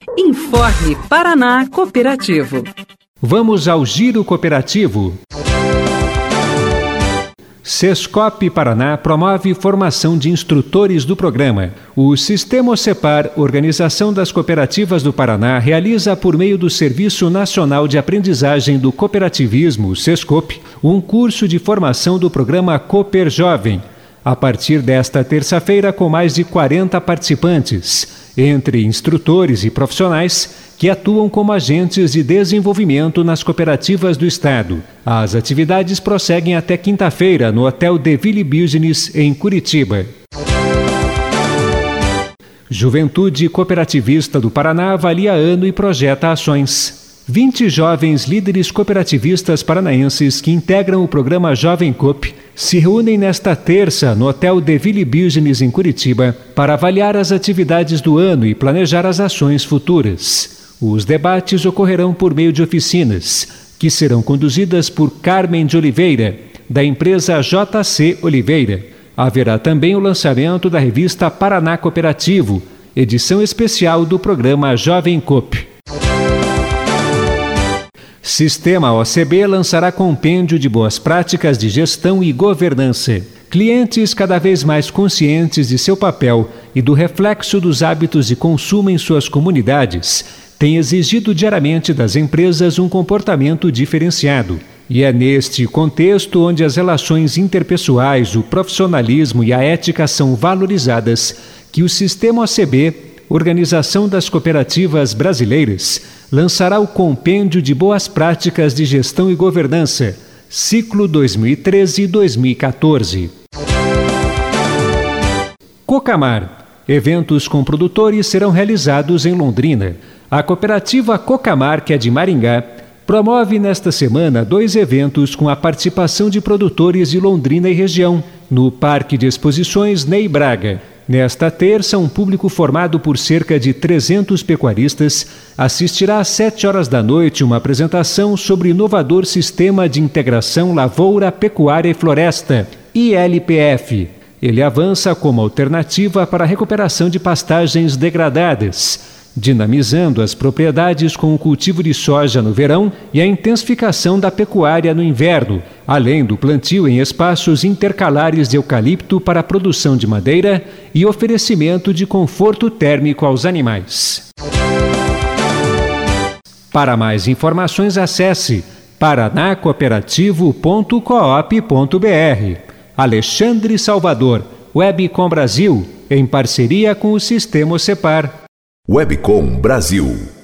Informe Paraná Cooperativo. Vamos ao Giro Cooperativo. Sescop Paraná promove formação de instrutores do programa. O Sistema OCEPAR, Organização das Cooperativas do Paraná, realiza, por meio do Serviço Nacional de Aprendizagem do Cooperativismo, Sescop, um curso de formação do programa Cooper Jovem, a partir desta terça-feira, com mais de 40 participantes, entre instrutores e profissionais que atuam como agentes de desenvolvimento nas cooperativas do Estado. As atividades prosseguem até quinta-feira no Hotel Deville Business, em Curitiba. Juventude Cooperativista do Paraná avalia ano e projeta ações. 20 jovens líderes cooperativistas paranaenses que integram o programa Jovem Coop se reúnem nesta terça no Hotel Deville Business, em Curitiba, para avaliar as atividades do ano e planejar as ações futuras. Os debates ocorrerão por meio de oficinas, que serão conduzidas por Carmen de Oliveira, da empresa JC Oliveira. Haverá também o lançamento da revista Paraná Cooperativo, edição especial do programa Jovem Coop. Sistema OCB lançará compêndio de boas práticas de gestão e governança. Clientes cada vez mais conscientes de seu papel e do reflexo dos hábitos de consumo em suas comunidades têm exigido diariamente das empresas um comportamento diferenciado. E é neste contexto onde as relações interpessoais, o profissionalismo e a ética são valorizadas que o Sistema OCB, Organização das Cooperativas Brasileiras, lançará o Compêndio de Boas Práticas de Gestão e Governança, ciclo 2013-2014. Cocamar. Eventos com produtores serão realizados em Londrina. A cooperativa Cocamar, que é de Maringá, promove nesta semana 2 eventos com a participação de produtores de Londrina e região, no Parque de Exposições Ney Braga. Nesta terça, um público formado por cerca de 300 pecuaristas assistirá às 7 horas da noite uma apresentação sobre o inovador Sistema de Integração Lavoura, Pecuária e Floresta, ILPF. Ele avança como alternativa para a recuperação de pastagens degradadas, dinamizando as propriedades com o cultivo de soja no verão e a intensificação da pecuária no inverno, além do plantio em espaços intercalares de eucalipto para a produção de madeira e oferecimento de conforto térmico aos animais. Para mais informações, acesse paranacooperativo.coop.br. Alexandre Salvador, Webcom Brasil, em parceria com o Sistema OCEPAR. Webcom Brasil.